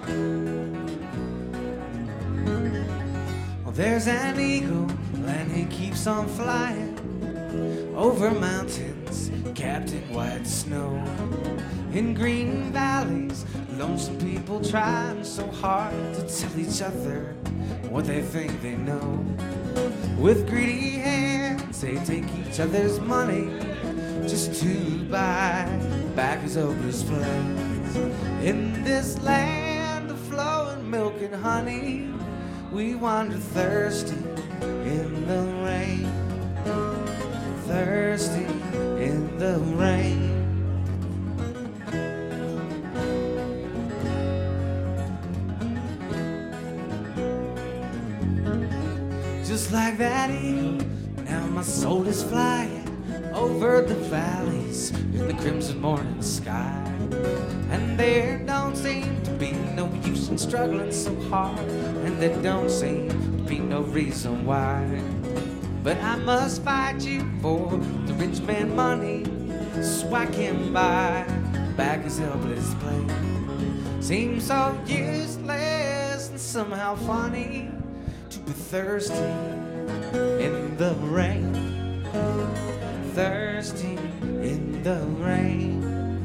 Well, there's an eagle and he keeps on flying over mountains capped in white snow. In green valleys, lonesome people trying so hard to tell each other what they think they know. With greedy hands, they take each other's money just to buy back his hopeless place. In this land of flowing milk and honey, we wander thirsty in the rain, thirsty in the rain. Just like that eagle, now my soul is flying over the valleys in the crimson morning sky. And there don't seem to be no use in struggling so hard, and there don't seem to be no reason why. But I must fight you for the rich man money, so I can buy back his helpless place. Seems so useless and somehow funny to be thirsty in the rain, thirsty in the rain.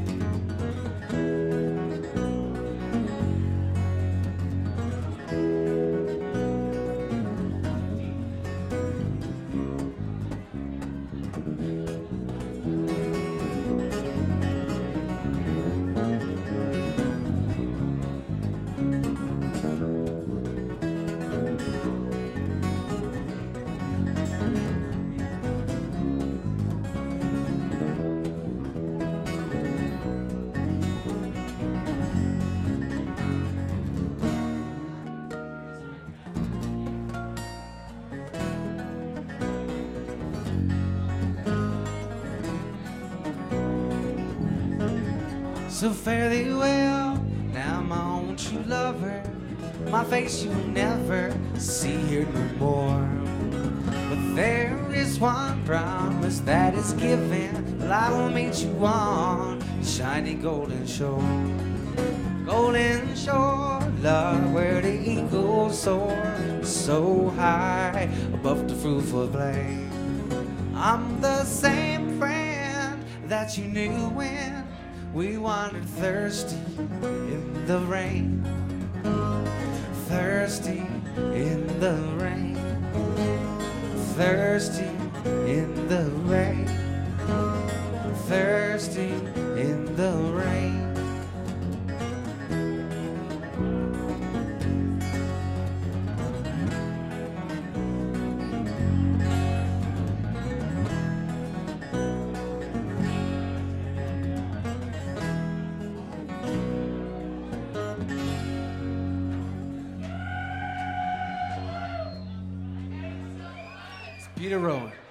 So fare thee well, now my own true lover, my face you'll never see here no more. But there is one promise that is given, I will meet you on the shiny golden shore. Golden shore, love, where the eagles soar so high above the fruitful plain. I'm the same friend that you knew when we wandered thirsty in the rain, thirsty in the rain, thirsty in the rain, thirsty in the rain. Peter Rowan.